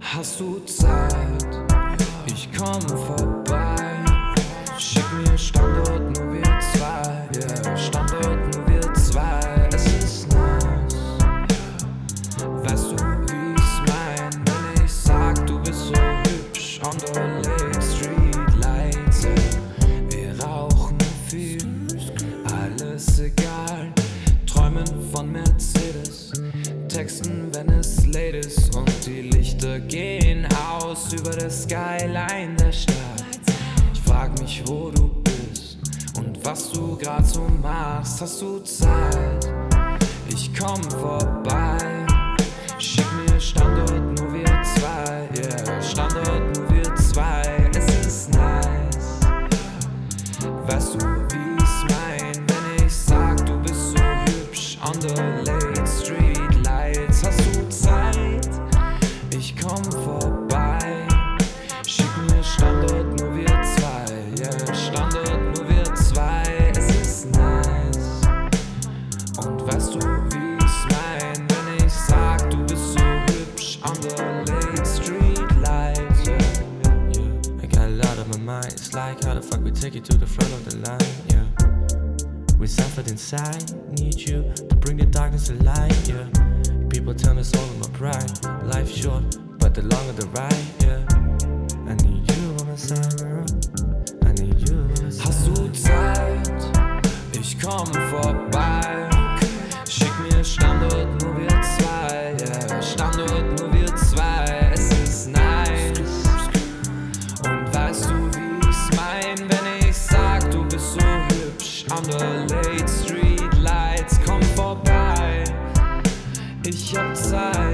Hast du Zeit? Ich komm vorbei. Schick mir Standort, nur wir zwei. Yeah, Standort, nur wir zwei. Es ist nice. Weißt du, wie ich's mein, wenn ich sag, du bist so hübsch. On the Lake Street Lights, yeah. Wir rauchen viel, alles egal. Träumen von Mercedes, texten, wenn es late ist. Und die Lichter gehen aus über der Skyline der Stadt. Ich frag mich, wo du bist und was du grad so machst. Hast du Zeit? Ich komm vorbei. Schick mir Standort, nur wir zwei. Yeah, Standort, nur wir zwei. Es ist nice. Weißt du, wie ich's mein, wenn ich sag, du bist so hübsch. On the Lake Street Lights. Hast du Zeit? Ich komm vorbei. Schick mir Standort, nur wir zwei. Yeah, Standort, nur wir zwei. Es ist nice. Und weißt du, wie ich's mein, wenn ich sag, du bist so hübsch. On the Lake Street Lights, yeah, yeah. I got a lot on my mind. It's like how the fuck we take you to the front of the line, yeah. We suffered inside, need you to bring the darkness to light, yeah. People tell me it's all in my pride. Life's short, but the longer the ride, yeah. I need you on my side, girl. I need you on my side. Hast du Zeit? Ich komm vorbei. Schick mir Standort, nur wir zwei, yeah. Standort, nur wir zwei. Es ist nice. Und weißt du, wie ich's mein, wenn ich sag, du bist so hübsch. On the Lake Street Lights, komm vorbei. Ich hab Zeit.